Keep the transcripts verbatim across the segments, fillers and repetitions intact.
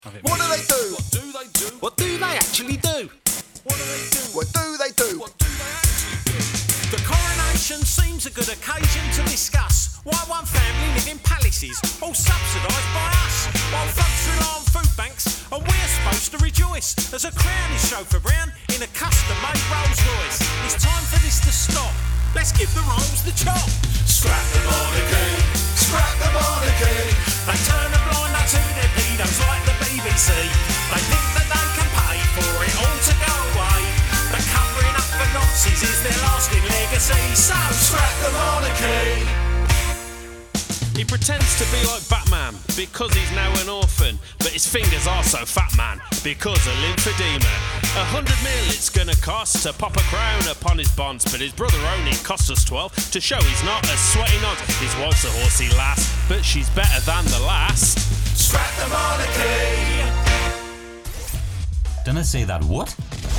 What do they do? What do they do? What do they actually do? What do they do? What do they do? What do they actually do? The coronation seems a good occasion to discuss why one family live in palaces, all subsidised by us, while folks rely on food banks, and we're supposed to rejoice as a crown is chauffeured round in a custom-made Rolls Royce. It's time for this to stop. Let's give the Rolls the chop. Scrap the monarchy, scrap the monarchy. They turn a blind eye to their pedos like the B B C. They think that they can pay for it all to go away. But covering up for Nazis is their lasting legacy. So scrap the monarchy. He pretends to be like Batman because he's now an orphan, but his fingers are so fat, man, because of lymphedema. A hundred mil it's gonna cost to pop a crown upon his bonds, but his brother only cost us twelve to show he's not a sweaty nod. His wife's a horsey lass, but she's better than the last. Scrap the monarchy. Didn't I say that what?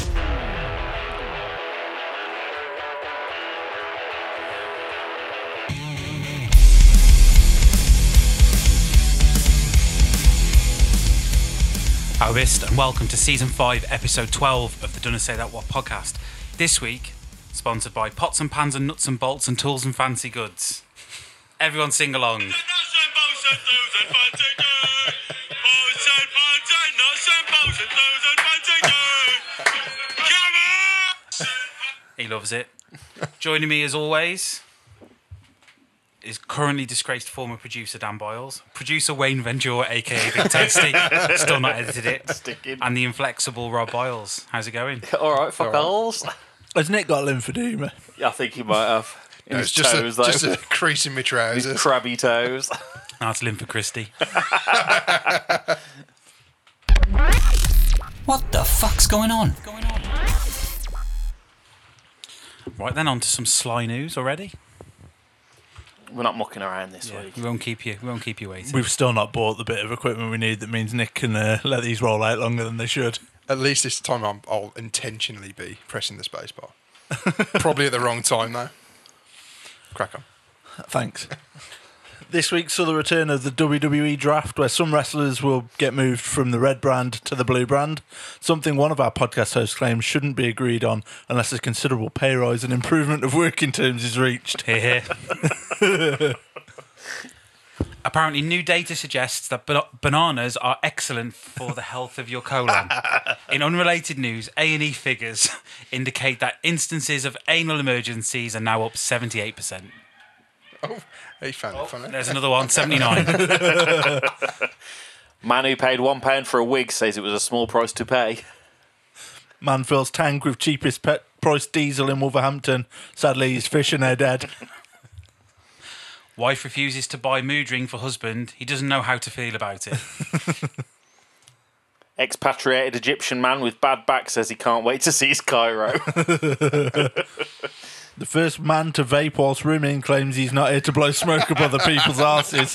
How bist, and welcome to season five, episode twelve of the Dunna Say That What podcast. This week, sponsored by Pots and Pans and Nuts and Bolts and Tools and Fancy Goods. Everyone sing along. He loves it. Joining me as always is currently disgraced former producer Dan Boyles, producer Wayne Ventura, aka Big Tasty, still not edited it, Sticking. and the inflexible Rob Boyles. How's it going? All right, fuck alls. Has Nick got lymphedema? Yeah, I think he might have. In No, his it's just, toes, a, though. just a crease in my His trousers. crabby toes. That's Lympha Christie. What the fuck's going on? Right then, on to some Sly news already. We're not mucking around this Yeah, week. we won't keep you. We won't keep you waiting. We've still not bought the bit of equipment we need that means Nick can uh, let these roll out longer than they should. At least this time I'm, I'll intentionally be pressing the space bar. Probably at the wrong time though. Crack on. Thanks. This week saw the return of the W W E draft, where some wrestlers will get moved from the red brand to the blue brand, something one of our podcast hosts claims shouldn't be agreed on unless a considerable pay rise and improvement of working terms is reached. Here, here. Apparently, new data suggests that ba- bananas are excellent for the health of your colon. In unrelated news, A and E figures indicate that instances of anal emergencies are now up seventy-eight percent. Oh, he found it funny. There's another one, seventy-nine. Man who paid one pound for a wig says it was a small price to pay. Man fills tank with cheapest pet price diesel in Wolverhampton. Sadly, he's fish and they're dead. Wife refuses to buy mood ring for husband. He doesn't know how to feel about it. Expatriated Egyptian man with bad back says he can't wait to see his Cairo. The first man to vape whilst rooming claims he's not here to blow smoke up other people's arses.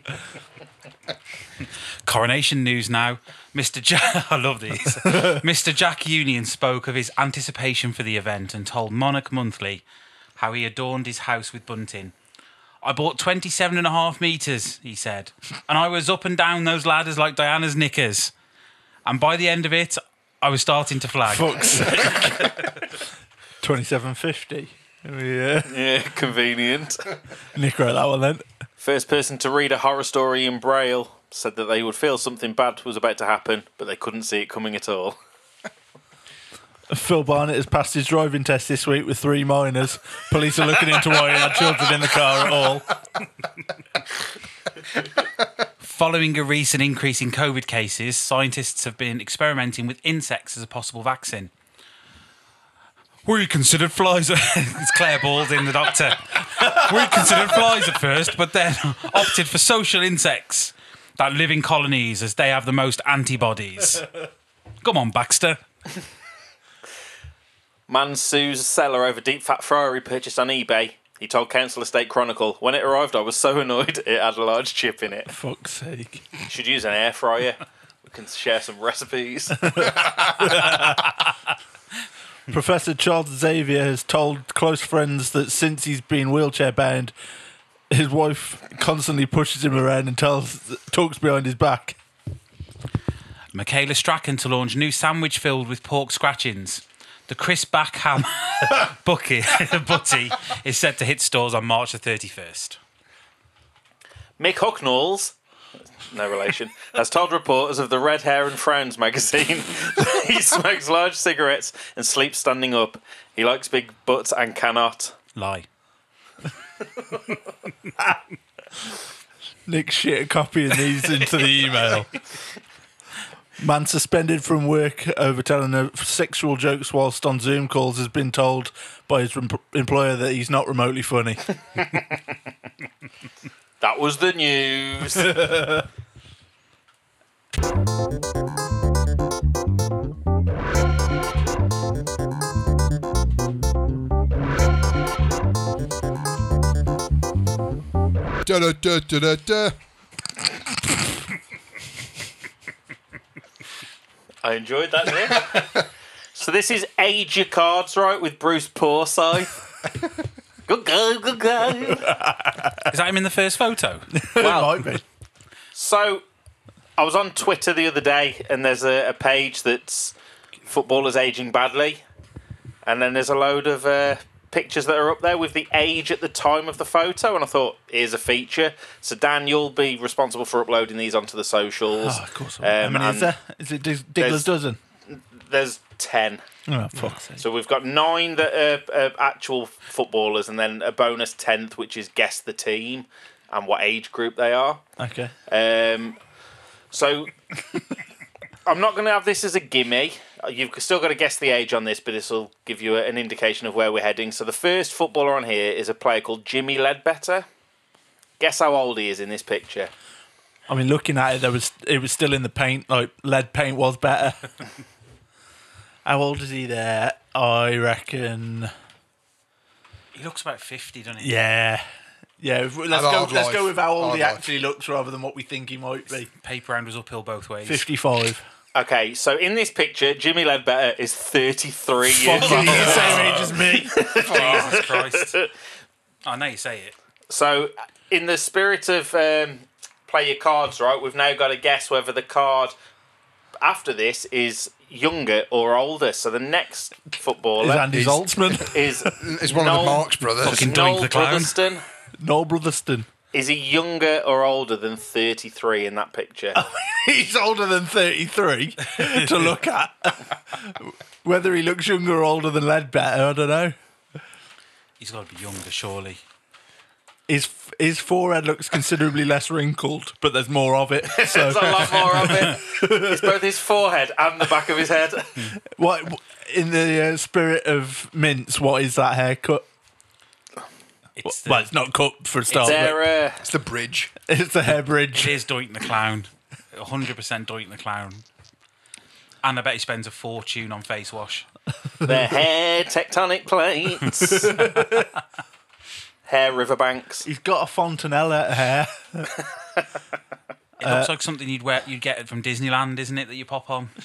Coronation news now. Mister Jack, I love these. Mister Jack Union spoke of his anticipation for the event and told Monarch Monthly how he adorned his house with bunting. I bought twenty-seven and a half metres, he said, and I was up and down those ladders like Diana's knickers. And by the end of it, I was starting to flag. Fuck's sake. twenty-seven fifty. Yeah. Yeah, convenient. Nick wrote that one then. First person to read a horror story in Braille said that they would feel something bad was about to happen, but they couldn't see it coming at all. Phil Barnett has passed his driving test this week with three minors. Police are looking into why he had children in the car at all. Following a recent increase in COVID cases, scientists have been experimenting with insects as a possible vaccine. We considered flies. It's Claire Balding, the doctor. We considered flies at first, but then opted for social insects that live in colonies as they have the most antibodies. Come on, Baxter. Man sues seller over deep fat fryer he purchased on eBay. He told Council Estate Chronicle, when it arrived I was so annoyed it had a large chip in it. Fuck's sake. You should use an air fryer. We can share some recipes. Professor Charles Xavier has told close friends that since he's been wheelchair bound, his wife constantly pushes him around and tells, talks behind his back. Michaela Strachan to launch new sandwich filled with pork scratchings. The Chris Backham Bucky, Butty is set to hit stores on March the thirty-first. Mick Hucknalls, no relation, has told reporters of the Red Hair and Frowns magazine that he smokes large cigarettes and sleeps standing up. He likes big butts and cannot. Lie. Nick shit copying these into the email. Man suspended from work over telling her sexual jokes whilst on Zoom calls has been told by his rem- employer that he's not remotely funny. That was the news. Da da da da da da. I enjoyed that, Nick. So this is Age Your Cards Right with Bruce Forsyth. Good guy, good guy. Is that him in the first photo? Well, Might be. so I was on Twitter the other day, and there's a, a page that's footballers aging badly, and then there's a load of uh, pictures that are up there with the age at the time of the photo, and I thought, here's a feature. So Dan, you'll be responsible for uploading these onto the socials. Oh, of course. Um, How many is and there? Is it Dig- there's- Diggler's dozen? There's ten. Oh, fuck's sake. So we've got nine that are, are actual footballers, and then a bonus tenth, which is guess the team and what age group they are. Okay. Um, so I'm not going to have this as a gimme. You've still got to guess the age on this, but this will give you an indication of where we're heading. So the first footballer on here is a player called Jimmy Ledbetter. Guess how old he is in this picture. I mean, looking at it, there was it was still in the paint. Like lead paint was better. How old is he there? I reckon. He looks about fifty, doesn't he? Yeah, yeah. if- Let's Had a go. hard Let's life. go with how old Hard he life. actually looks, rather than what we think he might be. Paper round was uphill both ways. Fifty-five. Okay, so in this picture, Jimmy Ledbetter is thirty-three years Fucking old. the same age as me. Jesus Christ. I know you say it. So, in the spirit of um, play your cards right, we've now got to guess whether the card after this is younger or older. So the next Is footballer Andy He's- Zaltzman, is It's one of Noel- the Marx brothers. Fucking Doink Noel the Clown. Brotherston. Noel Brotherston. Is he younger or older than thirty-three in that picture? He's older than thirty-three to look at. Whether he looks younger or older than Ledbetter, I don't know. He's got to be younger, surely. His his forehead looks considerably less wrinkled, but there's more of it. So There's a lot more of it. It's both his forehead and the back of his head. what, in the uh, spirit of mince, what is that haircut? It's the, Well, it's not cut for a Is start. but there, uh, It's the bridge. It's the hair it bridge. is Doink the Clown. one hundred percent Doink the Clown. And I bet he spends a fortune on face wash. the hair tectonic plates. Hair riverbanks. He's got a fontanella hair. It looks like something you'd wear, you'd get it from Disneyland, isn't it? That you pop on.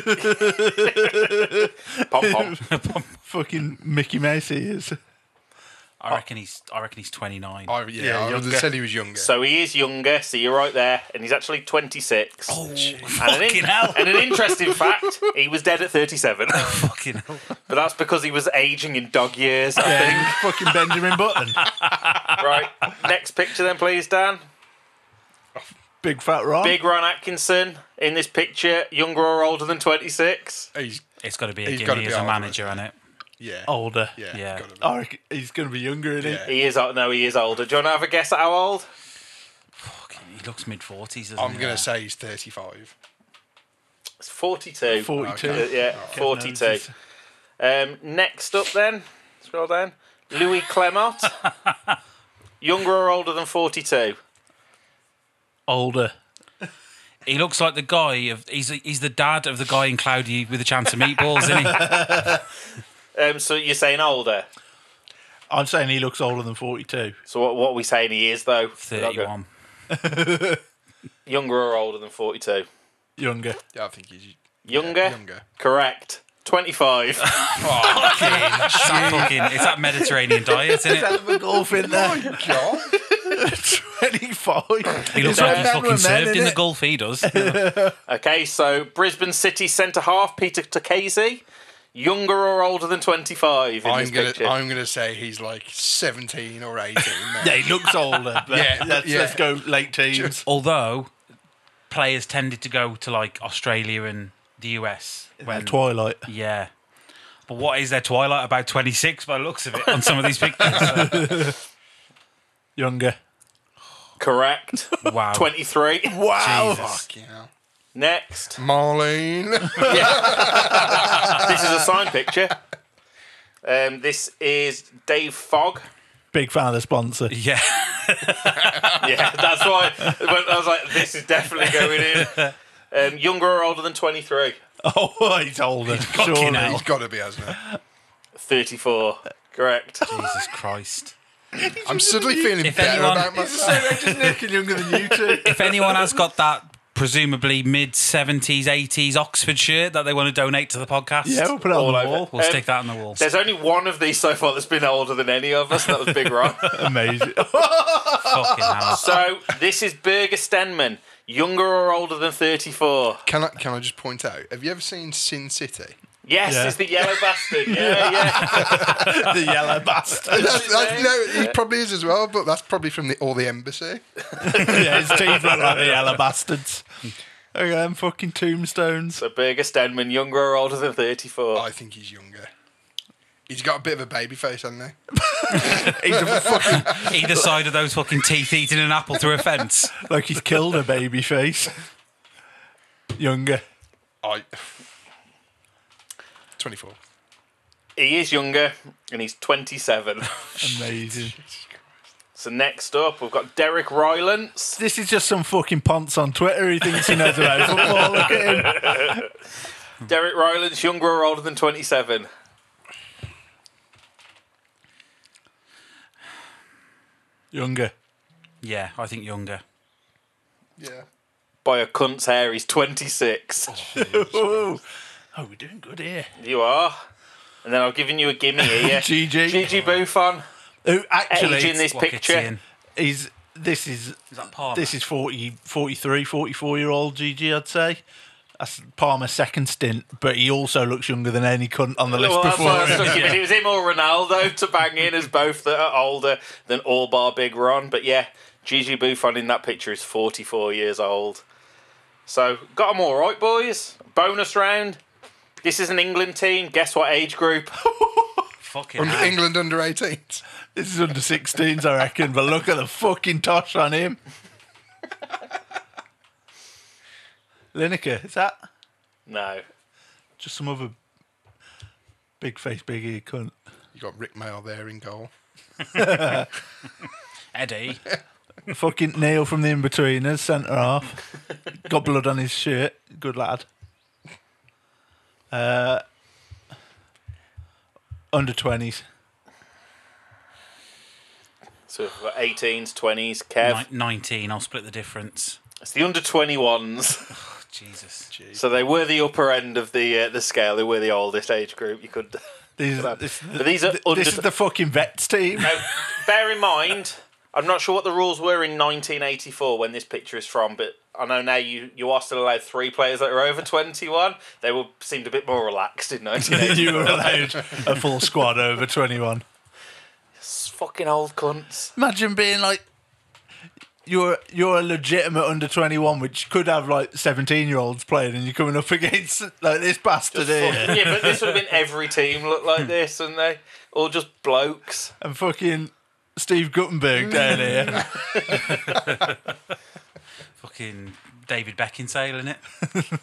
Pom pom. Fucking Mickey Mouse he is. I reckon he's. I reckon he's twenty-nine. I, yeah, Yeah, I would younger. have said he was younger. So he is younger, so you're right there, and he's actually twenty-six. Oh, and, an fucking hell! and an interesting fact, he was dead at thirty-seven. Fucking hell! But that's because he was aging in dog years, I Yeah, fucking Benjamin Button. think. Right, next picture then, please, Dan. Big fat Ron. Big Ron Atkinson in this picture, younger or older than twenty-six? He's, It's got to be a He's gotta gimme be as a older, manager, hasn't isn't it? yeah. Older. Yeah. Yeah. gotta be. I reckon he's going to be younger, isn't Yeah. He is, o- no, he is older. Do you want to have a guess at how old? Fucking, he looks mid forties, doesn't I'm he? going there? to say he's thirty-five. It's forty-two. he? forty-two. Uh, yeah, Kev forty-two. knows. Um, next up then, scroll down. Louis Clement. Younger or older than forty-two? Older. He looks like the guy of. He's he's the dad of the guy in Cloudy with a Chance of Meatballs, isn't he? Um, so you're saying older? I'm saying he looks older than forty-two. So what, what are we saying he is, though? Thirty-one. Younger or older than forty-two? Younger. Yeah, I think he's Younger? Yeah, younger. Correct. twenty-five. It's that fucking. It's that Mediterranean diet, isn't it? Have a golf in there. God. twenty-five. He looks It's like when he's men fucking were men, served in the innit? Gulf. He does. Okay, so Brisbane City centre half Peter Tukase, younger or older than twenty-five in I'm this gonna, picture. I'm gonna say he's like seventeen or eighteen. Now. Yeah, he looks older. But Yeah, let's, yeah. let's go late teens. Although players tended to go to like Australia and the U S When Twilight. yeah. But what is their twilight about twenty-six by the looks of it on some of these pictures? So, Younger. Correct. wow. twenty-three. Wow. Jesus. Fuck yeah. Next. Marlene. This is a signed picture. Um, this is Dave Fogg. Big fan of the sponsor. Yeah. Yeah, that's why when I was like, this is definitely going in. Um, younger or older than twenty-three? Oh, he's older. Fucking Surely. hell. He's got to be, hasn't he? thirty-four. Correct. Jesus Christ. I'm suddenly feeling If better anyone- about myself. They're just looking younger than you two. If anyone has got that presumably mid seventies, eighties Oxford shirt that they want to donate to the podcast, Yeah, we'll put it All on the over. wall. we'll Um, stick that on the wall. There's only one of these so far that's been older than any of us, and that was Big Ron. Amazing. Fucking hell. So this is Birger Stenman, younger or older than thirty-four? Can I, can I just point out, have you ever seen Sin City? Yes, Yeah. it's the yellow bastard. Yeah, yeah. The yellow bastard. That's, that's, no, he probably is as well, but that's probably from the, all the embassy. Yeah, his teeth look like the yellow bastards. Okay, them fucking tombstones. So Birger Stenman, younger or older than thirty-four? I think he's younger. He's got a bit of a baby face, hasn't he? He's a fucking, Either side of those fucking teeth eating an apple through a fence. like he's killed a baby face. Younger. I. twenty-four. He is younger, and he's twenty-seven. Amazing. So next up, we've got Derek Rylance. This is just some fucking ponce on Twitter. He thinks he knows about football. Look at him. Derek Rylance, younger or older than twenty-seven? Younger. Yeah, I think younger. Yeah. By a cunt's hair, he's twenty-six. Oh, we're doing good here. You are. And then I've given you a gimme here. G G. Gigi Buffon, Who actually, age in this What gets picture. in? he's, this is Is that Palmer? this is forty, forty-three, forty-four year old Gigi, I'd say. That's Palmer's second stint, but he also looks younger than any cunt on the list Well, that's before why I him. stuck him in. It was him or Ronaldo to bang in as both that are older than all bar Big Ron. But yeah, Gigi Buffon in that picture is forty-four years old. So, got them all right, boys. Bonus round. This is an England team. Guess what age group? Fucking Under, hell. England under eighteens. This is under sixteens, I reckon, but look at the fucking tosh on him. Lineker, is that No. just some other big face, big ear cunt? You got Rick Mail there in goal. Eddie. Fucking Neil from the In-Betweeners, centre half. Got blood on his shirt. Good lad. Uh, under twenties. So we've got eighteens, twenties. Kev. Ni- nineteen, I'll split the difference. It's the under twenty-ones. Jesus. So they were the upper end of the uh, the scale. They were the oldest age group. You could. These, But this, these are this under- is the fucking vets team. Now, bear in mind, I'm not sure what the rules were in nineteen eighty-four when this picture is from, but I know now you, you are still allowed three players that are over twenty-one. They were seemed a bit more relaxed in nineteen eighty. You were allowed a full squad over twenty-one. Fucking old cunts. Imagine being like, you're you're a legitimate under twenty-one, which could have like seventeen year olds playing, and you're coming up against like this bastard here, Yeah, but this would have been every team look like this, and they all just blokes. and fucking Steve Guttenberg down here. Fucking David Beckinsale, innit?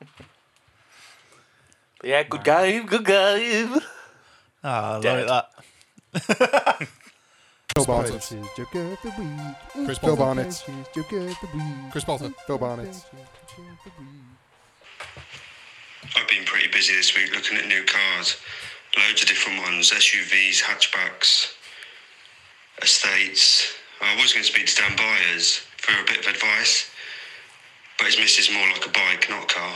But yeah, good game, good game. Ah, I Dead. like that. Phil Bonnet. Joke of the week. Chris Phil Bolton. Bonnet. Joke of the week. Chris Bolton. Phil Bonnet. I've been pretty busy this week looking at new cars. Loads of different ones, S U Vs, hatchbacks, estates. I was going to speak to Dan Byers for a bit of advice, but his missus is more like a bike, not a car.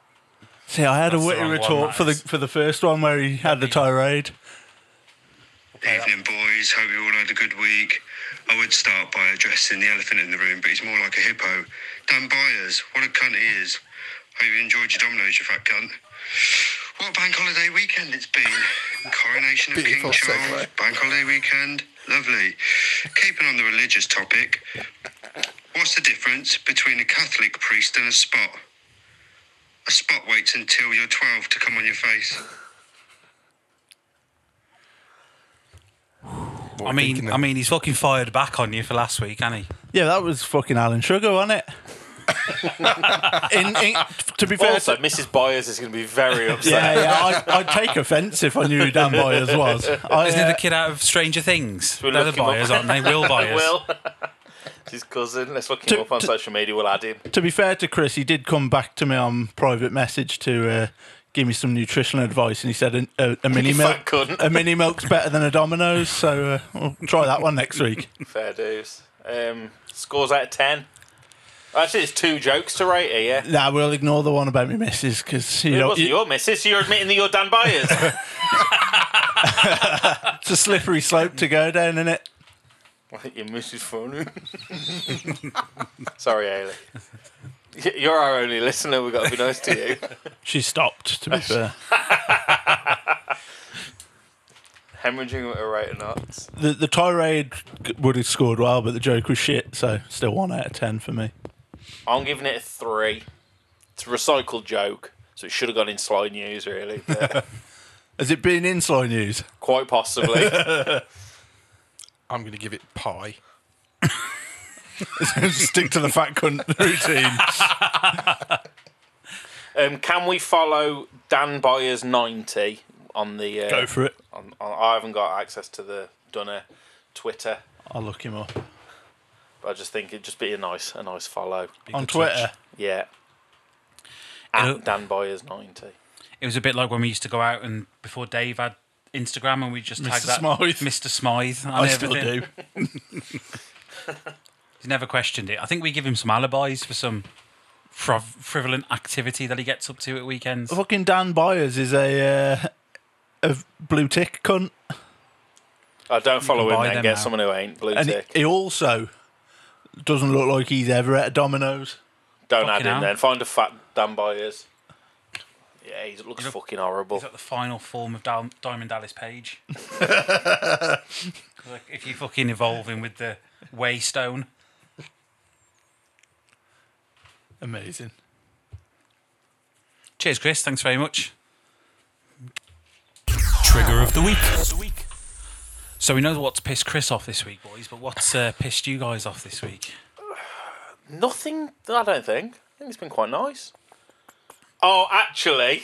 See, I had That's a the witty wrong one, retort that for the is. for the first one where he had the tirade. Evening, boys. Hope you all had a good week. I would start by addressing the elephant in the room, but he's more like a hippo. Dan Byers, what a cunt he is. Hope you enjoyed your Dominoes, you fat cunt. What a bank holiday weekend it's been. Coronation of King Beautiful Charles, segue. bank holiday weekend. Lovely. Keeping on the religious topic, what's the difference between a Catholic priest and a spot? A spot waits until you're twelve to come on your face. I mean, I mean, he's fucking fired back on you for last week, hasn't he? Yeah, that was fucking Alan Sugar, wasn't it? in, in, to be fair, Also, to, Missus Byers is going to be very upset. yeah, yeah, I'd, I'd take offence if I knew who Dan Byers was. I, Isn't uh, he the kid out of Stranger Things? we They're look the him up? Byers, aren't they? Will Byers. Will. It's his cousin. Let's look him To- up on to- social media. We'll add him. To be fair to Chris, he did come back to me on private message to uh, give me some nutritional advice, and he said a, a, a mini You milk, fat cunt. a mini milk's better than a Domino's. So uh, we'll try that one next week. Fair dues. Um, scores out of ten. Actually, it's two jokes to rate here, yeah? Nah, we'll ignore the one about me missus because you It know wasn't you- your missus, so you're admitting that you're Dan Byers. it's a slippery slope to go down, isn't it? I think your missus funny. Sorry, Ailey. Y- You're our only listener. We've got to be nice to you. She stopped. To be fair, Hemorrhaging at a rate of knots. the the tirade would have scored well, but the joke was shit. So still one out of ten for me. I'm giving it a three. It's a recycled joke, so it should have gone in Sly News, really. But Has it been in Sly News? quite possibly. I'm going to give it pie. Stick to the fat cunt routine. Um, can we follow Dan Byers ninety on the? Uh, Go for it. On, on, I haven't got access to the Dunner Twitter, I'll look him up but I just think it'd just be a nice, a nice follow. on Twitter. Yeah. At It'll- Dan Byers ninety. It was a bit like when we used to go out and before Dave had Instagram and we just tag Mister that Smythe. Mister Smythe. I still do. He's never questioned it. I think we give him some alibis for some friv- frivolent activity that he gets up to at weekends. Fucking Dan Byers is a uh, a blue tick cunt, I don't follow can him buy then. them Get now. someone who ain't blue and he, tick. he also doesn't look like he's ever at a Domino's. Don't add Fucking him hell. then. Find a fat Dan Byers. Yeah, he looks He's a- fucking horrible. He's at the final form of Dal- Diamond Dallas Page. 'Cause, like, if you fucking evolve him with the Waystone. Amazing. Cheers, Chris. Thanks very much. Trigger of the week. So we know what's pissed Chris off this week, boys, but what's uh, pissed you guys off this week? Nothing, I don't think. I think it's been quite nice. Oh, actually.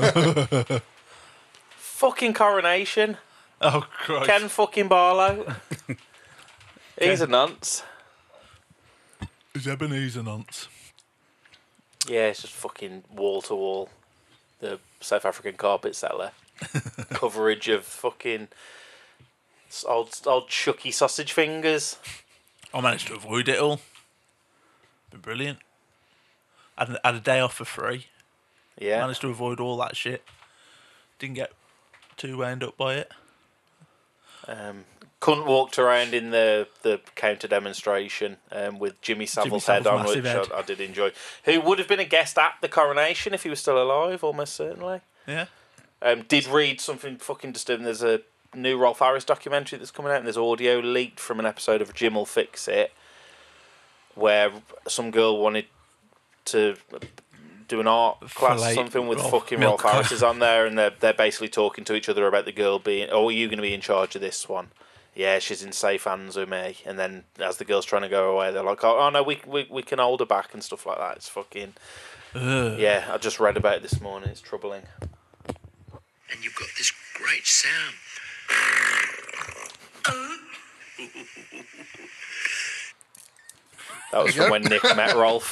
Fucking Coronation. Oh Christ! Ken fucking Barlow. He's a nonce. Is Ebenezer nonce? Yeah, it's just fucking wall to wall. The South African carpet settler. Coverage of fucking s- old, old Chucky sausage fingers. I managed to avoid it all. Been brilliant. Had, had a day off for free. Yeah. Managed to avoid all that shit. Didn't get too wound up by it. Um, Cunt walked around in the, the counter demonstration um, with Jimmy Savile's head Savile's on, which massive head. I, I did enjoy. Who would have been a guest at the coronation if he was still alive, almost certainly. Yeah. Um, did read something fucking disturbing. There's a new Rolf Harris documentary that's coming out, and there's audio leaked from an episode of Jim Will Fix It, where some girl wanted to do an art class or Fillet something with Rolf. fucking Milk. Rolf Harris is on there, and they're they're basically talking to each other about the girl being, oh, are you going to be in charge of this one? Yeah, she's in safe hands with me. And then as the girl's trying to go away, they're like, oh, oh no, we, we we can hold her back and stuff like that. It's fucking yeah. I just read about it this morning. It's troubling. And you've got this great sound. That was There you from when go. Nick met Rolf.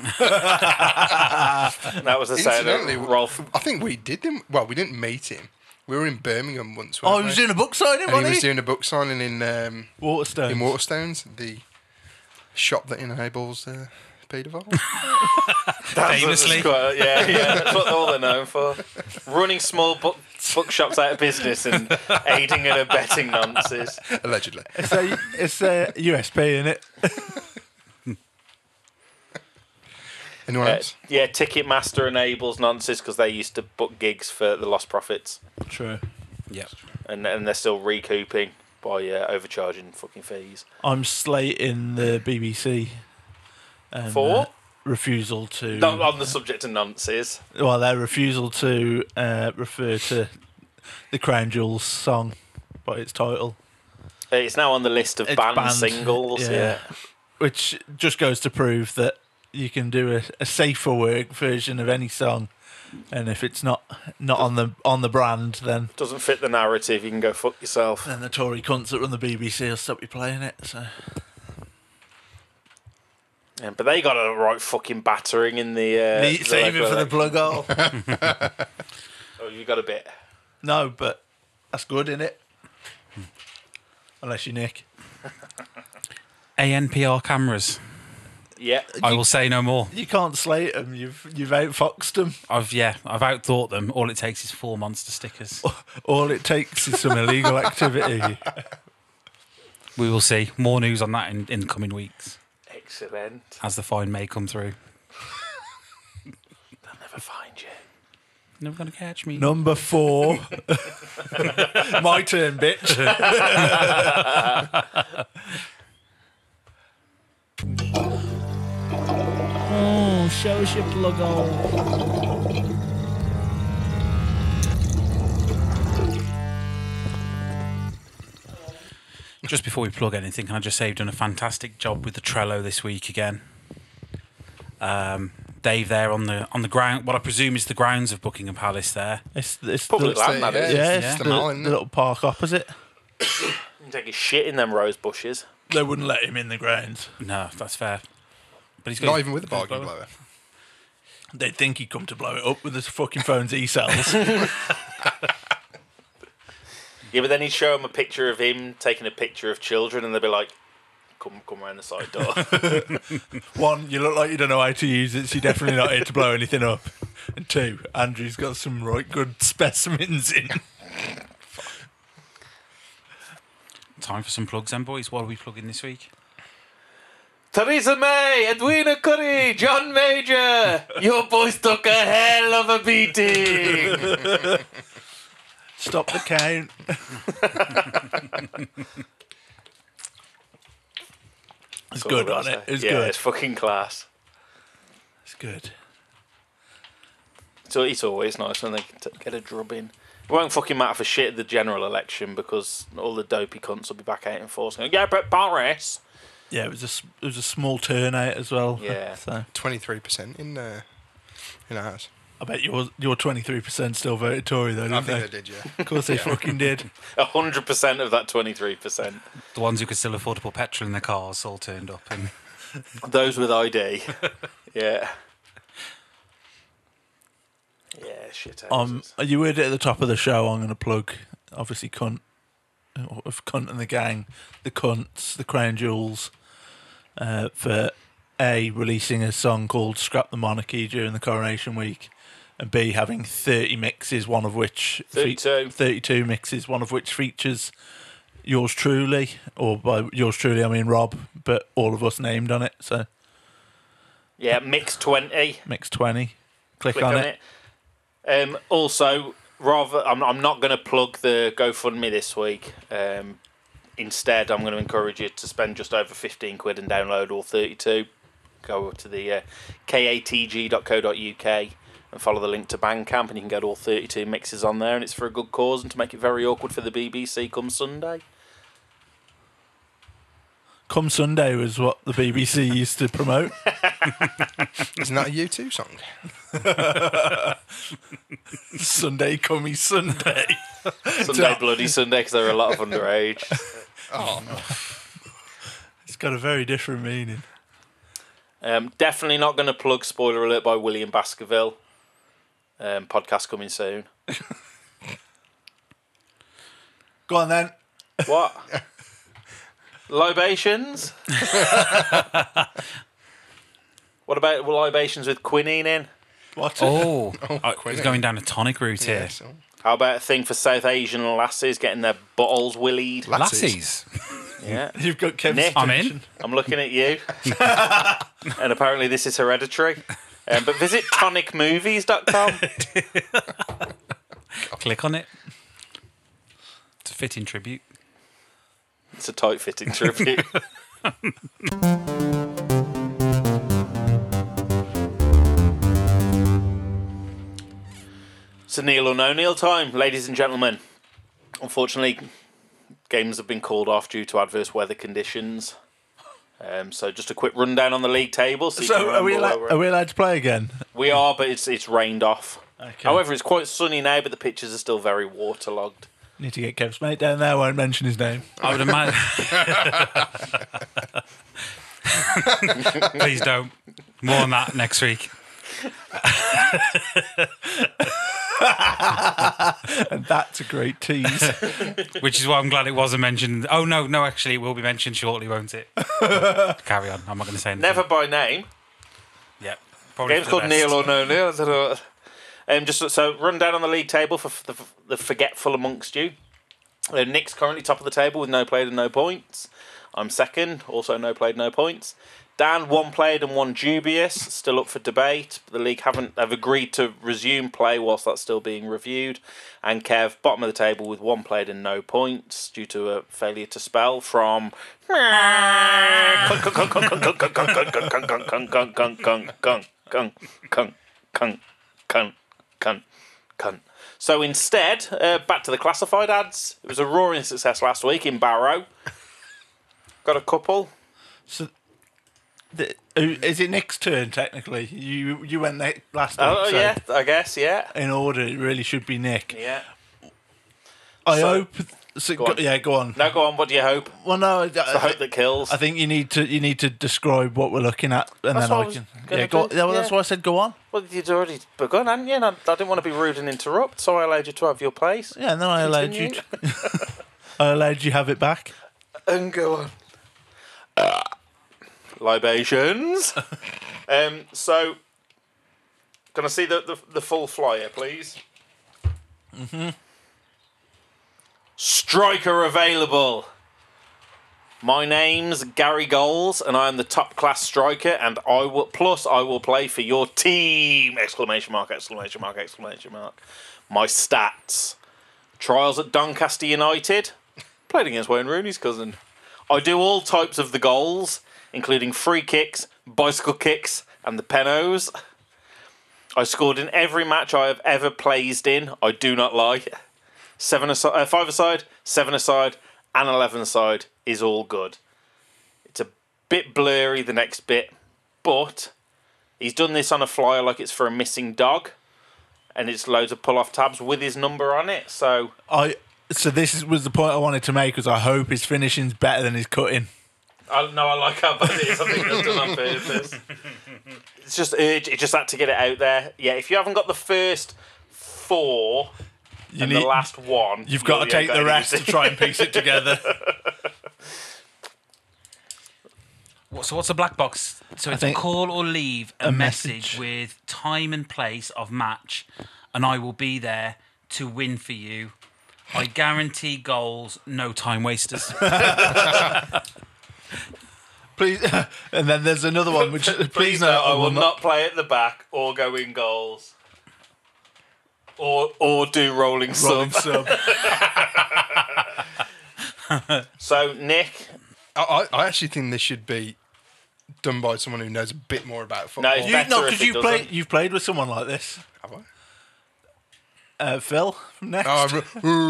That was the sound Incidentally, of Rolf. I think we did them. Well, we didn't meet him. We were in Birmingham once. Oh, weren't he was we? doing a book signing, And he wasn't was he? doing a book signing in um, Waterstones. in Waterstones, the shop that enables uh, paedophile. That's Famously. what- yeah, yeah, that's what all they're known for. Running small book bookshops out of business and aiding and abetting nonsense. Allegedly. It's a, it's a U S P, isn't it? Anyone Uh, else? yeah, Ticketmaster enables nonsense because they used to book gigs for the lost profits, True. Yeah. and and they're still recouping by uh, overcharging fucking fees. I'm slating the B B C and, For? uh, refusal to Not on the subject of nonsense. well, their refusal to uh, refer to the Crown Jewels song by its title, It's now on the list of It's banned, banned, singles. yeah. Yeah. which just goes to prove that you can do a, a safer work version of any song, and if it's not not on the on the brand, then Doesn't fit the narrative. You can go fuck yourself. then the Tory cunts that run the B B C will stop you playing it. So Yeah, but they got a right fucking battering in the. Uh, Need- save it local for the election. plug hole. Oh, you got a bit. No, but that's good, isn't it? Unless you nick. A N P R cameras. Yeah. I will say no more. You can't slate them. You've you've outfoxed them. I've yeah, I've outthought them. All it takes is four monster stickers. All it takes is some illegal activity. We will see. More news on that in, in the coming weeks Excellent. as the fine may come through. They'll never find you. Never gonna catch me. Number four. My turn, bitch. Oh, show us your plug hole. Just before we plug anything, can I just say you've done a fantastic job with the Trello this week again. Um, Dave there on the on the ground, what I presume is the grounds of Buckingham Palace there. It's, it's Public the, land, that yeah, is. yeah, it's it's the the, mall, isn't the it? little park opposite. You can take a shit in them rose bushes. They wouldn't let him in the grounds. No, that's fair. But he's got Not his- even with the bargain blower. They'd think he'd come to blow it up with his fucking phone's e-cells. Yeah, but then he'd show them a picture of him taking a picture of children, and they'd be like, "Come, come around the side door." One, you look like you don't know how to use it, so you're definitely not here to blow anything up. And two, Andrew's got some right good specimens in. Time for some plugs then, boys. What are we plugging this week? Theresa May, Edwina Curry, John Major. Your boys took a hell of a beating. Stop the count. It's good on it. It's yeah, good. it's fucking class. It's good. So it's always nice when they t- get a drub in. It won't fucking matter for shit at the general election because all the dopey cunts will be back out in force. Going, yeah, but Boris. Yeah, it was a s- it was a small turnout as well. Yeah. So twenty-three percent in uh, in our house. I bet your your twenty-three percent still voted Tory though, didn't I think they? they did, yeah. Of course they fucking did. A hundred percent of that twenty-three percent. The ones who could still afford to put petrol in their cars all turned up. And Those with I D. Yeah. Yeah, shit. Um, you heard it at the top of the show. I'm going to plug, obviously, cunt, of cunt and the gang, the cunts, the Crown Jewels, uh, for A, releasing a song called "Scrap the Monarchy" during the Coronation Week, and B, having thirty mixes, one of which fe- thirty-two. thirty-two mixes, one of which features yours truly, or by yours truly I mean Rob, but all of us named on it. So Yeah, mix twenty. mix twenty. Click, Click on, on it. it. Um, also, rather, I'm, I'm not going to plug the GoFundMe this week. Um, instead, I'm going to encourage you to spend just over fifteen quid and download all thirty-two. Go to the uh, k a t g dot co dot u k and follow the link to Bandcamp, and you can get all thirty-two mixes on there, and it's for a good cause and to make it very awkward for the B B C come Sunday. Come Sunday was what the B B C used to promote. Isn't that a U two song? Sunday, comey Sunday. Sunday, Bloody Sunday, because there are a lot of underage. Oh, It's got a very different meaning. Um, definitely not going to plug Spoiler Alert by William Baskerville. Um, podcast coming soon. Go on then. What? Libations? What about libations with quinine in? What? Oh, Oh, I quinine. was going down a tonic route here. Yeah, so- How about a thing for South Asian lasses getting their buttholes willied? Lassies. Yeah. You've got Kev's Nick. I'm attention. in. I'm looking at you. And apparently this is hereditary. Um, but visit tonic movies dot com. Click on it. It's a fitting tribute. It's a tight-fitting tribute. It's a Neil or no Neil time, ladies and gentlemen. Unfortunately, games have been called off due to adverse weather conditions. Um, so just a quick rundown on the league table. So, you can So are we, remember allowed, where we're are we allowed to play again? We are, but it's it's rained off. Okay. However, it's quite sunny now, but the pitches are still very waterlogged. Need to get Kev's mate down there. I won't mention his name. I would imagine. Please don't. More on that next week. And that's a great tease. Which is why I'm glad it wasn't mentioned. Oh, no, no, actually, it will be mentioned shortly, won't it? Carry on. I'm not going to say anything. Never by name. Yep. Probably Game's for the called best. Neil or no Neil. I don't know. Um, just so- so run down on the league table for f- the, the forgetful amongst you. Uh, Nick's currently top of the table with no played and no points. I'm second, also no played, no points. Dan, one played and one dubious, still up for debate. The league haven't have agreed to resume play whilst that's still being reviewed. And Kev, bottom of the table with one played and no points due to a failure to spell from. So instead, uh, back to the classified ads. It was a roaring success last week in Barrow. Got a couple. So, the, who- is it Nick's turn, technically? You you went ne- last week. Oh so yeah, I guess yeah, in order, it really should be Nick. yeah. I So- hope. So, Go go- on. yeah, go on. Now go on. What do you hope? Well, no, The I, hope that kills. I think you need to you need to describe what we're looking at, and That's then what I I was can. gonna Yeah, go. do, Yeah, well, that's yeah. why I said go on. Well, you'd already begun, hadn't you? And I, I didn't want to be rude and interrupt, so I allowed you to have your place. Yeah, and then I allowed you. Continue. To, I allowed you have it back. And go on. Uh, libations. um. So, can I see the the, the full flyer, please? Mm-hmm. Striker available. My name's Gary Goals, and I am the top class striker. And I will plus I will play for your team! Exclamation mark! Exclamation mark! Exclamation mark! My stats: trials at Doncaster United. Played against Wayne Rooney's cousin. I do all types of the goals, including free kicks, bicycle kicks, and the penos. I scored in every match I have ever played in. I do not lie. Seven aside, uh, five aside, seven aside, and eleven aside is all good. It's a bit blurry, the next bit, but he's done this on a flyer like it's for a missing dog, and it's loads of pull-off tabs with his number on it. So I. So this is, was the point I wanted to make. Was I hope his finishing's better than his cutting. I no, I like how bad it is. I think that's done on purpose. It's just urge. It just had to get it out there. Yeah, if you haven't got the first four You and need. the last one, You've got to you take ain't the got rest to anything. try and piece it together. What- So what's a black box? So it's a think- call or leave a, a message. message. with time and place of match, and I will be there to win for you. I guarantee goals, no time wasters. Please, and then there's another one which please, Please note, note, I will not play at the back or go in goals. Or or do rolling rolling sub. sub. So Nick, I, I I actually think this should be done by someone who knows a bit more about football. it's You, better no, if because it you've doesn't. played you've played with someone like this. Have I? Uh, Phil from Next. Oh, I'm,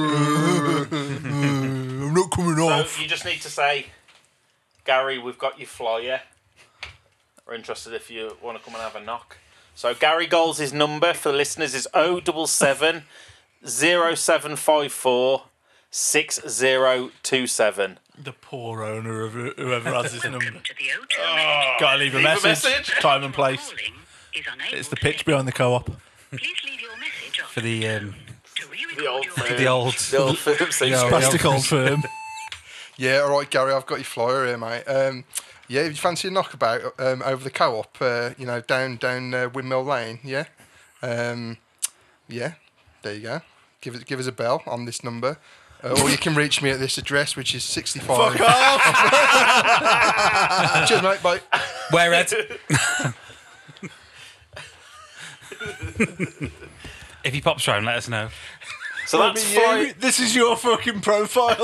I'm not coming so off. you just need to say, Gary, we've got your flyer. We're interested if you want to come and have a knock. So Gary Goals' number for the listeners is oh double seven zero seven five four six zero two seven. The poor owner of who- whoever has his number. To the O two Got to leave a Leave a message. message. Time and place. calling is unable It's the to pitch take- behind the co-op. Please leave your message after for the um, to re-record The old your firm. the old. The old firm seems Yeah, to- Plastic old firm. Yeah, all right, Gary, I've got your flyer here, mate. Um, Yeah, if you fancy a knockabout um, over the co-op, uh, you know, down down uh, Windmill Lane, yeah, um, yeah, there you go. Give us give us a bell on this number, uh, or you can reach me at this address, which is sixty-five. Fuck off! Cheers, mate. Bye. Where Ed? If he pops round, let us know. So that's You, fly. this is your fucking profile.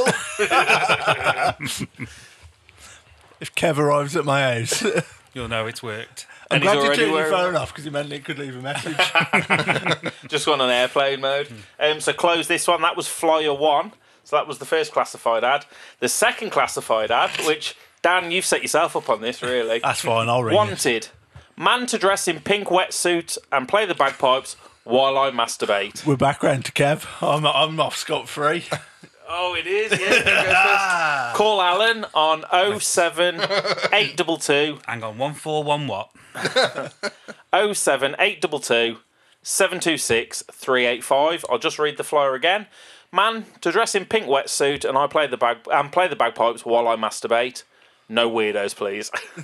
If Kev arrives at my house, You'll know it's worked. I'm And he's glad you already turned your wearing phone it. off because he meant it could leave a message. Just gone on airplane mode. Um, so close this one. That was Flyer one. So that was the first classified ad. The second classified ad, which Dan, you've set yourself up on this, really. That's fine. I'll ring it. Wanted man to dress in pink wetsuit and play the bagpipes while I masturbate. We're back round to Kev. I'm I'm off scot free. Oh, it is. Yeah. Call Alan on oh seven eight two two. Hang on, one four one what? oh seven eight two two seven two six three eight five. I'll just read the flyer again. Man to dress in pink wetsuit and I play the bag and play the bagpipes while I masturbate. No weirdos, please. The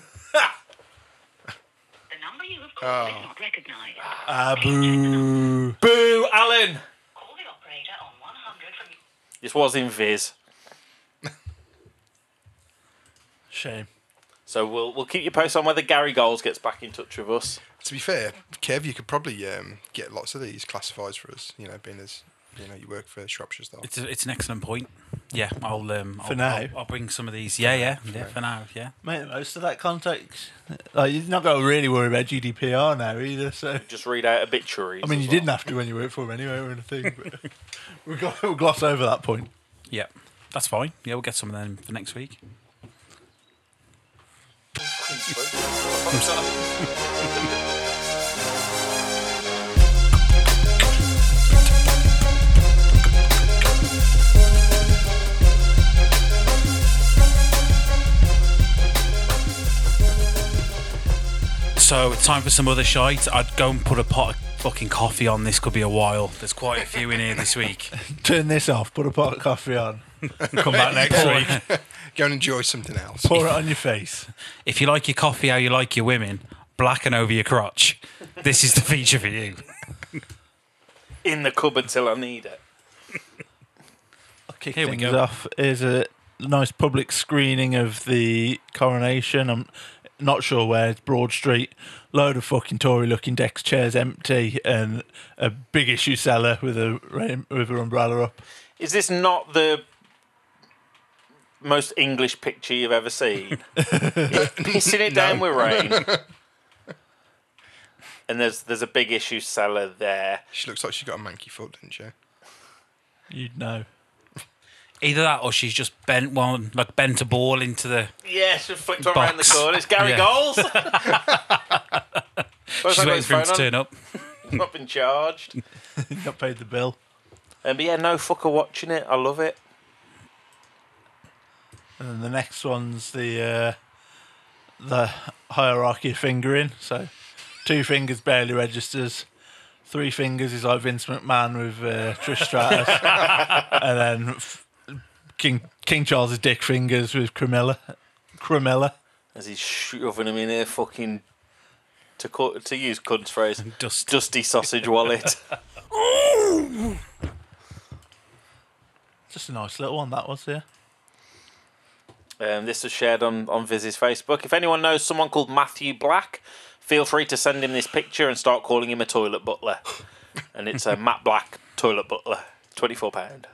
number you have called is not recognised. Ah, boo. Boo, Alan. Call the operator on one hundred from... This was in Viz, Shame. so we'll we'll keep you posted on whether Gary Goals gets back in touch with us. To be fair, Kev, you could probably um, get lots of these classifieds for us. You know, being as you know, you work for Shropshire Star. It's a, it's an excellent point. Yeah, I'll um For I'll, now. I'll, I'll bring some of these. Yeah, yeah, yeah. For now, yeah. Mate, most of that context, like, you're not going to really worry about G D P R now either. So, Just read out obituaries. I mean, as you well. didn't have to when you worked for them anyway or anything. But we'll, go, we'll gloss over that point. Yeah, that's fine. Yeah, we'll get some of them for next week. So it's time for some other shite. I'd go and put a pot of fucking coffee on. This could be a while. There's quite a few in here this week. Turn this off, put a pot of coffee on, come back next week, Go and enjoy something else. pour it on your face. If you like your coffee how you like your women, blacken over your crotch. This is the feature for you. In the cupboard till I need it. I'll kick Here we things go. off. Here's a nice public screening of the coronation. I'm not sure where. It's Broad Street. Load of fucking Tory-looking desk chairs empty, and a big issue seller with a rain- with her umbrella up. Is this not the most English picture you've ever seen? Pissing it down with rain. And there's there's a big issue seller there. She looks like she got a manky foot, doesn't she? You'd know. Either that or she's just bent one, like bent a ball into the. Yeah, she flipped one around the Box. corner. It's Gary Yeah. Goals. Where's She's that got waiting his for him phone to on? turn up. He's not been charged. Not paid the bill. Um, but yeah, no fucker watching it. I love it. And then the next one's the uh, the hierarchy of fingering. So two fingers barely registers. Three fingers is like Vince McMahon with uh, Trish Stratus. And then f- King King Charles's dick fingers with Cremella. Cremella. As he's shoving him in here, fucking to co- to use Cunt's phrase, Dust. dusty sausage wallet. Just a nice little one that was, yeah. Um, this was shared on, on Viz's Facebook. If anyone knows someone called Matthew Black, feel free to send him this picture and start calling him a toilet butler. And it's a Matt Black toilet butler, twenty-four pounds.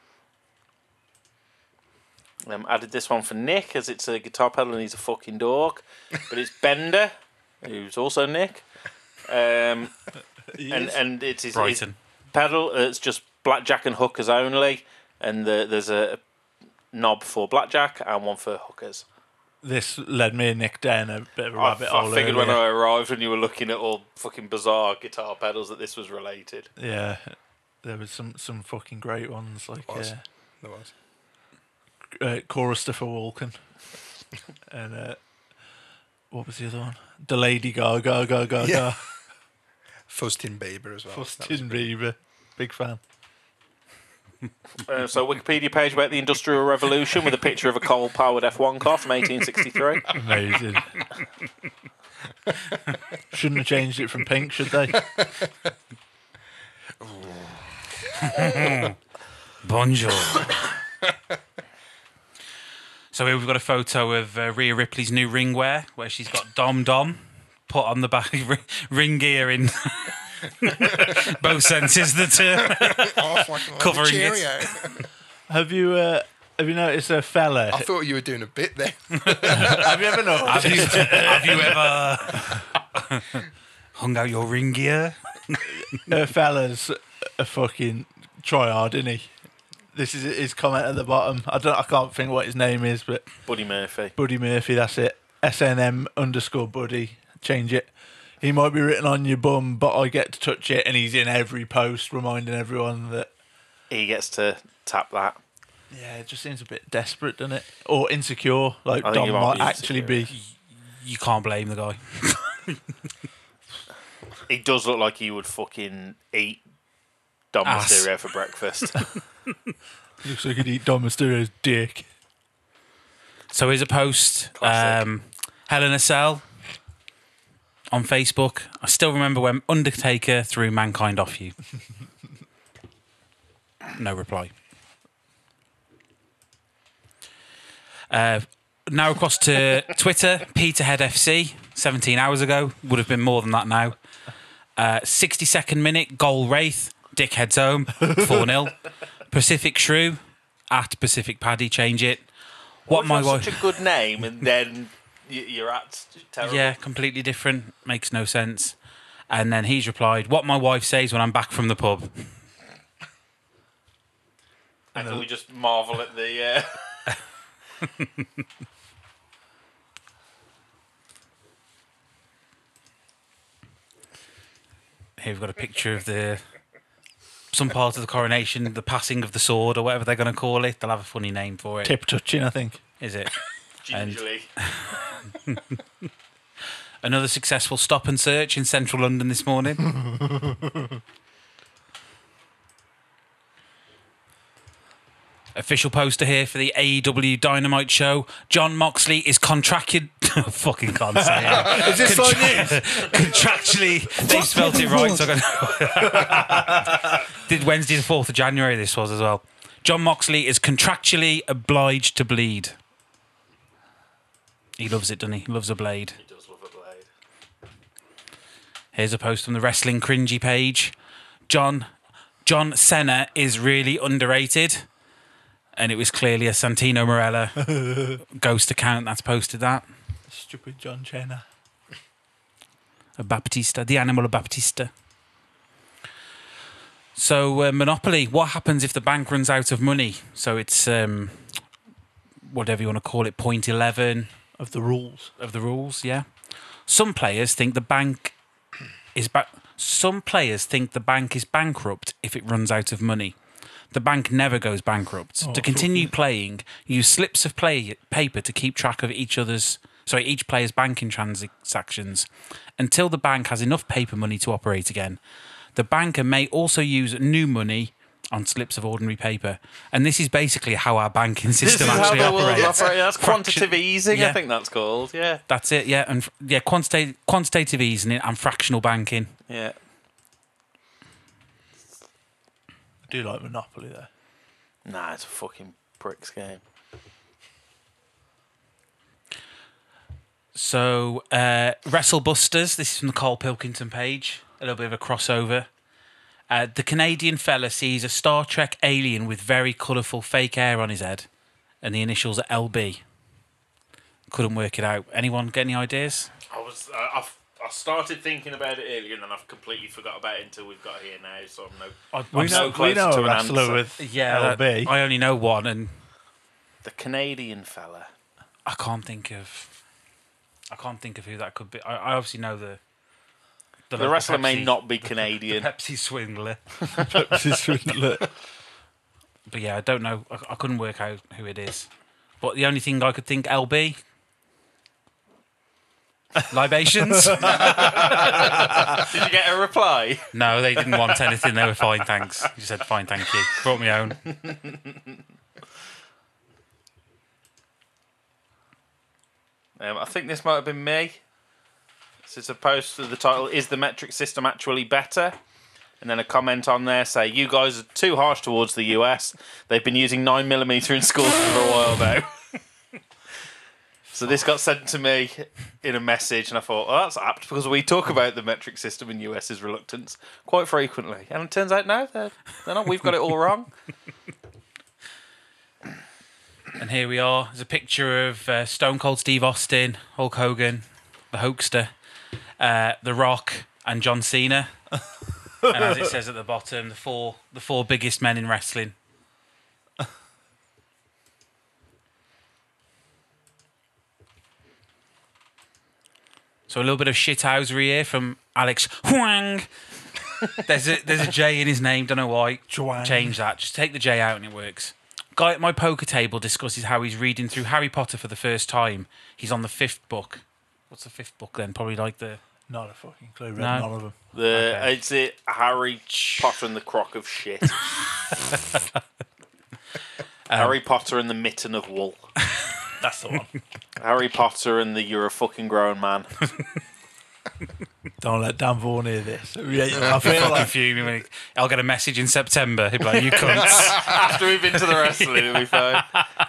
Um, added this one for Nick, as it's a guitar pedal and he's a fucking dog. But it's Bender, who's also Nick. Um, and, and it's his, his Brighton. pedal. uh, It's just blackjack and hookers only. And the, there's a knob for blackjack and one for hookers. This led me and Nick down a bit of a I, rabbit I hole. figured when earlier. I arrived and you were looking at all fucking bizarre guitar pedals that this was related. Yeah, there was some, some fucking great ones like Was. uh, There was. uh, Christopher Walken and uh, what was the other one? The Lady Gaga, Gaga, Gaga. Yeah. Fuzztin Bieber as well. That was Justin Bieber, big fan. Uh, so Wikipedia page about the Industrial Revolution with a picture of a coal-powered F one car from eighteen sixty-three. Amazing. Shouldn't have changed it from pink, should they? Bonjour. So here we've got a photo of uh, Rhea Ripley's new ring wear, where she's got Dom Dom put on the back, ring gear in both senses of the term, Oh, fucking like a covering Cheerio. it. Have you uh, have you noticed a fella? I thought you were doing a bit there. Have you ever Have noticed? you, have you ever hung out your ring gear? A fella's a fucking tryhard, isn't he? This is his comment at the bottom. I don't. I can't think what his name is, but Buddy Murphy. Buddy Murphy. That's it. S N M underscore Buddy. Change it. He might be written on your bum, but I get to touch it, and he's in every post, reminding everyone that. He gets to tap that. Yeah, it just seems a bit desperate, doesn't it? Or insecure, like I think Dom he might, might be actually be. You can't blame the guy. He does look like he would fucking eat Dom Ass. Mysterio for breakfast. Looks like he'd eat Dom Mysterio's dick. So here's a post. Classic. Um, Hell in a Cell on Facebook. I still remember when Undertaker threw Mankind off you. No reply. Uh, now across to Twitter. Peterhead F C, seventeen hours ago. Would have been more than that now. Uh, sixty second minute, goal Wraith. Dick heads home, four nil. Pacific Shrew, at Pacific Paddy, change it. What my Why wife... such a good name and then y- you're at terrible. Yeah, completely different. Makes no sense. And then he's replied, what my wife says when I'm back from the pub. And then we just marvel at the. Uh... Here we've got a picture of the some part of the coronation, the passing of the sword, or whatever they're going to call it. They'll have a funny name for it. Tip touching, I think. Is it? Gingerly. Another successful stop and search in central London this morning. Official poster here for the A E W Dynamite show. John Moxley is contracted. Fucking can't say it. Is this Contra- like news? Contractually, they've spelt it right. So I got Did Wednesday the fourth of January this was as well. John Moxley is contractually obliged to bleed. He loves it, doesn't he? He loves a blade. He does love a blade. Here's a post from the Wrestling Cringy page. John John Cena is really underrated. And it was clearly a Santino Morella ghost account that's posted that. Stupid John Cena. A Baptista, the animal of Baptista. So, uh, Monopoly, what happens if the bank runs out of money? So it's, um, whatever you want to call it, point eleven. Of the rules. Of the rules, yeah. Some players think the bank is ba- Some players think the bank is bankrupt if it runs out of money. The bank never goes bankrupt. Oh, to continue playing, use slips of play paper to keep track of each other's, sorry, each player's banking transactions until the bank has enough paper money to operate again. The banker may also use new money on slips of ordinary paper, and this is basically how our banking system This is how actually the world operates. operates. That's Fraction- quantitative easing, Yeah. I think that's called. Yeah. That's it, yeah, and yeah, quantitative quantitative easing and fractional banking. Yeah. I do like Monopoly though. Nah, it's a fucking pricks game. So, uh, WrestleBusters, this is from the Cole Pilkington page, a little bit of a crossover. Uh, the Canadian fella sees a Star Trek alien with very colourful fake hair on his head, and the initials are L B. Couldn't work it out. Anyone get any ideas? I was. Uh, I've, I started thinking about it earlier, and then I've completely forgot about it until we've got here now. So I'm no. We I'm know, so close we know to a an wrestler answer. with Yeah, L B. I only know one, and The Canadian fella. I can't think of. I can't think of who that could be. I, I obviously know the. The local wrestler may Pepsi- not be the Canadian. Pepsi swindler. Pepsi swindler. But yeah, I don't know. I, I couldn't work out who it is. But the only thing I could think, L B. Libations? Did you get a reply? No, they didn't want anything. They were fine, thanks. You said, fine, thank you. Brought me own. Um, I think this might have been me. So it's a post with the title, "Is the metric system actually better?" And then a comment on there say, "You guys are too harsh towards the U S. They've been using nine millimeter in schools for a while now." So this got sent to me in a message, and I thought, well, that's apt, because we talk about the metric system in US's reluctance quite frequently. And it turns out, no, they're, they're not. We've got it all wrong. And here we are. There's a picture of uh, Stone Cold Steve Austin, Hulk Hogan, the Hulkster, uh, The Rock, and John Cena. And as it says at the bottom, the four the four biggest men in wrestling. So a little bit of shithousery here from Alex Huang. There's a there's a J in his name. Don't know why. Chuang. Change that. Just take the J out and it works. Guy at my poker table discusses how he's reading through Harry Potter for the first time. He's on the fifth book. What's the fifth book then? Probably like the... Not a fucking clue. Read No. none of them. The Okay. It's it Harry Potter and the Crock of Shit. Harry Potter and the Mitten of Wool. That's the one. Harry Potter and the You're a Fucking Grown Man. Don't let Dan Vaughan hear this. Yeah, I feel Fucking like fuming when he, I'll get a message in September. He'll be like, you cunts. After we've been to the wrestling, it'll be fine.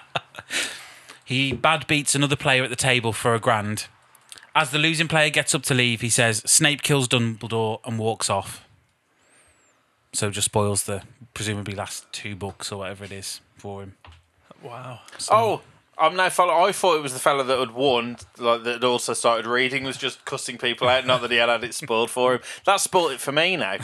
He bad beats another player at the table for a grand. As the losing player gets up to leave, he says, Snape kills Dumbledore and walks off. So just spoils the presumably last two books or whatever it is for him. wow. Oh, I'm now follow- I thought it was the fella that had won, like that had also started reading, was just cussing people out. Not that he had had it spoiled for him. That spoiled it for me now.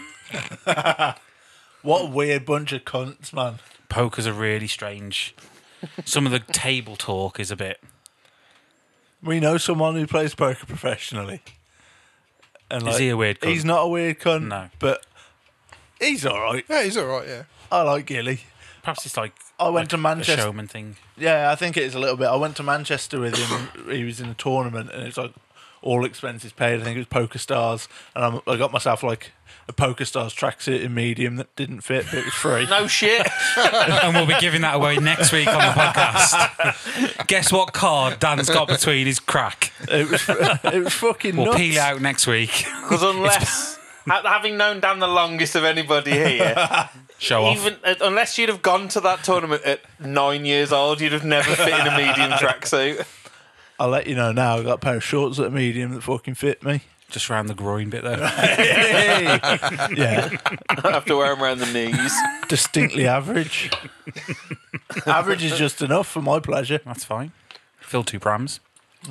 What a weird bunch of cunts, man. Pokers are really strange. Some of the table talk is a bit... We know someone who plays poker professionally. And Is he a weird cunt? He's not a weird cunt, No. but he's all right. Yeah, he's all right. Yeah. I like Gilly. Perhaps it's like, I went like to a Manchester. showman thing. Yeah, I think it is a little bit. I went to Manchester with him. He was in a tournament, and it's like all expenses paid. I think it was Poker Stars, and I'm, I got myself like a Poker Stars tracksuit in medium that didn't fit, but it was free. No shit. And we'll be giving that away next week on the podcast. Guess what card Dan's got between his crack? It was it was fucking We'll nuts. peel it out next week. Because unless, ha- having known Dan the longest of anybody here, Show off. even uh, unless you'd have gone to that tournament at nine years old, you'd have never fit in a medium tracksuit. I'll let you know now. I got a pair of shorts at a medium that fucking fit me. Just round the groin bit though. Yeah, I have to wear them around the knees. distinctly average. Average is just enough for my pleasure. That's fine. Fill two prams.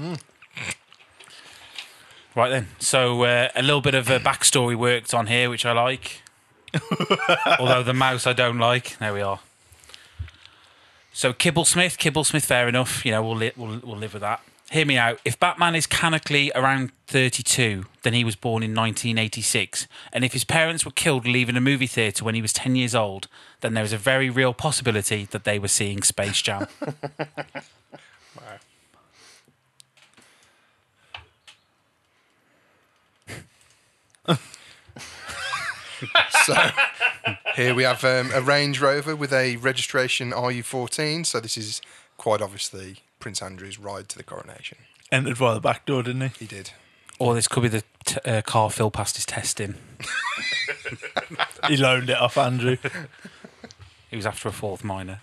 Right then. So uh, a little bit of a backstory worked on here, which I like. Although the mouse I don't like. There we are. So Kibblesmith, Kibblesmith, fair enough. You know, we'll li- we'll we'll live with that. Hear me out. If Batman is canonically around thirty-two, then he was born in nineteen eighty-six. And if his parents were killed leaving a movie theatre when he was ten years old, then there is a very real possibility that they were seeing Space Jam. So here we have um, a Range Rover with a registration R U fourteen. So this is quite obviously Prince Andrew's ride to the coronation. Entered via the back door, didn't he? He did. Or this could be the t- uh, car Phil passed his testing. He loaned it off Andrew. He was after a fourth minor.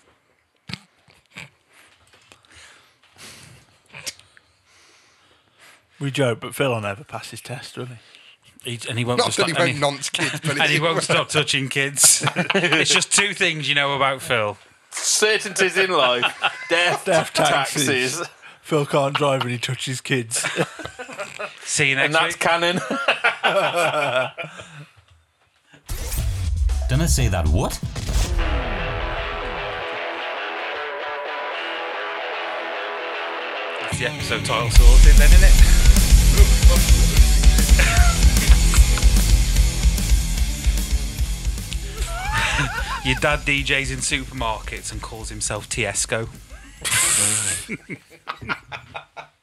We joke, but Phil will never pass his test, will he? He, and he won't Not just that he stop, and won't he, nonce kids, but and he won't stop touching kids. It's just two things you know about Phil. Certainties in life: death, Death, taxes. taxes, Phil can't drive when he touches kids. See you next and that's week. canon. Didn't I say that what? That's the episode title sorted then, isn't it? Your dad D Js in supermarkets and calls himself Tiesco.